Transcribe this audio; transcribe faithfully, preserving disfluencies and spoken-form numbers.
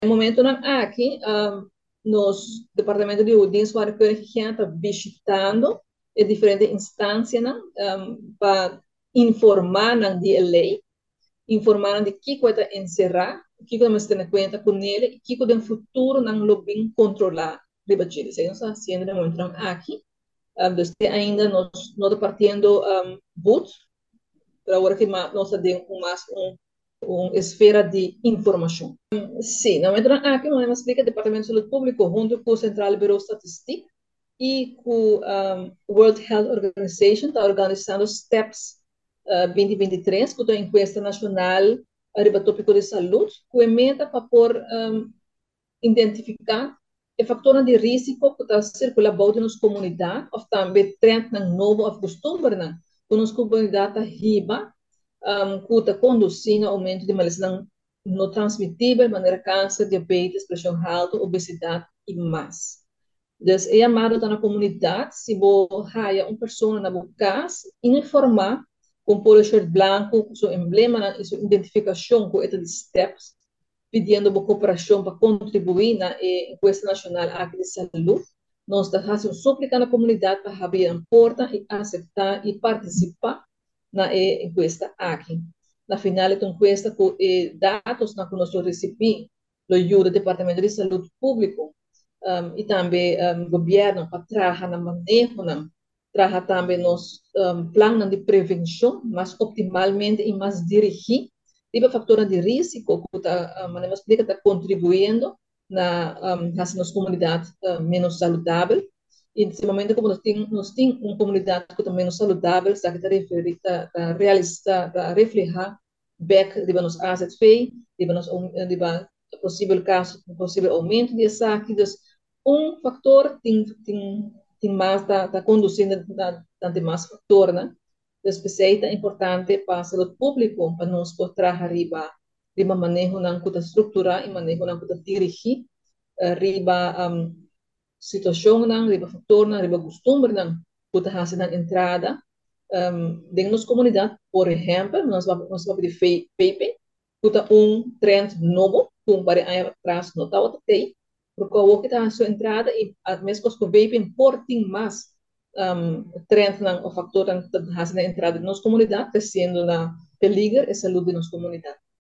No momento não aqui, um, nos departamento de audiência para que a gente está visitando em diferentes instâncias, né, um, para informar na de lei, informar de que coisa encerrar, o que vamos ter em conta com ele, e que no futuro não lo bem controlar. Ribatida, se nós fazendo no momento não aqui, um, desde ainda nós nós partindo um, boot, para agora que nós temos mais um, uma esfera de informação. Sim, na verdade, aqui nós explica o Departamento de Saúde Pública junto com o Central Bureau de Estatística e com a um, World Health Organization está organizando STEPS uh, dois mil e vinte e três, que é uma encuesta nacional a tópico de saúde, que é meta para por um, identificar o fator de risco que está circulando nas comunidades, ou também trend novo, ou costume, né? Que nas comunidades riba, um, que está conduzindo ao aumento de malestar não transmitível, de maneira câncer, diabetes, pressão alta, obesidade e mais. Então, é chamado na comunidade, se você haya uma pessoa na sua casa, informar com polo shirt branco, com seu emblema e sua identificação com esses steps, pedindo a cooperação para contribuir na encuesta nacional aqui de saúde. Nós estamos fazendo súplica na comunidade para abrir a porta e aceitar e participar na encuesta aqui. Na final da encuesta, com dados que nós recebemos do Departamento de Saúde Público, um, e também o um, governo para trabalhar no manejo, trabalhar também nos um, planos de prevenção, mais optimalmente e mais dirigido, e fatores de risco que está, um, explica, está contribuindo na um, nas comunidades uh, menos saudáveis. E nesse momento, como nós temos, nós temos uma comunidade que está menos saudável, está a referir, está a realizar, está a refletir back de nos assets fei, de nos de possível caso, possível aumento de saques, um fator tem tem tem mais está tá conduzindo tanto mais fator, né? Especialmente é importante para a saúde pública, para nós poder arriba riba manejo não custa estruturar e manejo não custa dirigir riba um, situação não riba fator não riba costume não custa fazer na entrada um, dentro das comunidades, por exemplo, nós vamos nós vamos de paper, custa um trend novo, um para aí atrás não estava tem porque o que está a sua entrada e a mesma coisa que o vaping portem mais um, trend não o fator não está na entrada de nossa comunidade, sendo na peligro e saúde de nossa comunidade.